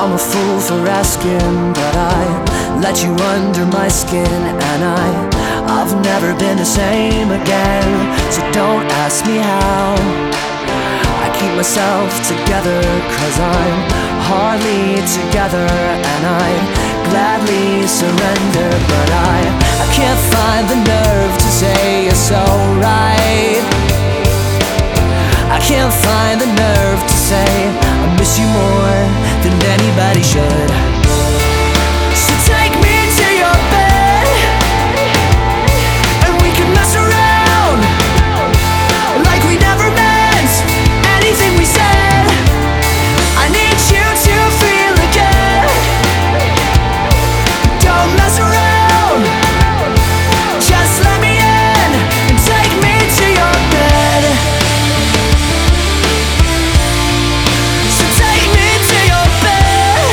I'm a fool for asking, but I let you under my skin, and I've never been the same again. So don't ask me how I keep myself together, 'cause I'm hardly together, and I'd gladly surrender. But I can't find the nerve to say you're so right. I can't find the nerve to say I miss you more than anybody should. So take me to your bed, and we can mess around like we never meant anything we said. I need you to feel again. Don't mess around, just let me in and take me to your bed. So take me to your bed,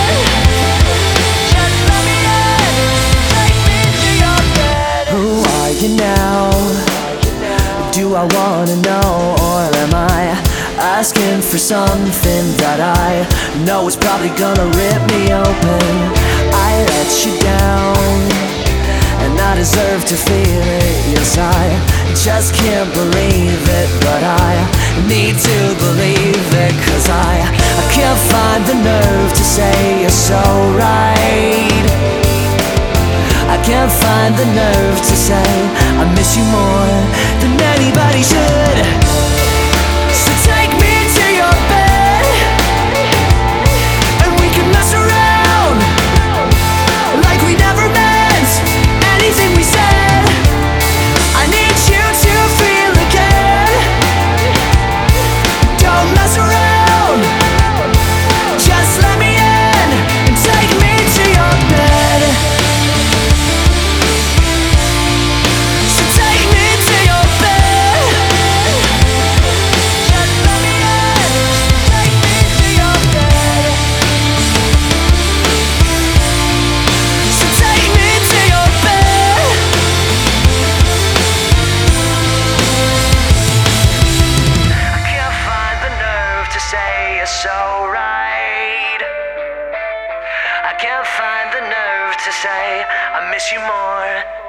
just let me in, take me to your bed. Who are you now? Do I wanna know, or am I asking for something that I know is probably gonna rip me open? I let you down, and I deserve to feel it. Yes, I just can't believe it, but I need to believe it, 'cause I can't find the nerve to say you're so right. I can't find the nerve to say I miss you more than anybody should. So take me to your bed, and we can mess around like we never meant anything we said. I need you to feel again. Don't mess around, just let me in and take me to your bed. So take me to your bed, just let me in, take me to your bed. So take me to your bed. I can't find the nerve to say you're so right. I can't find the nerve to say I miss you more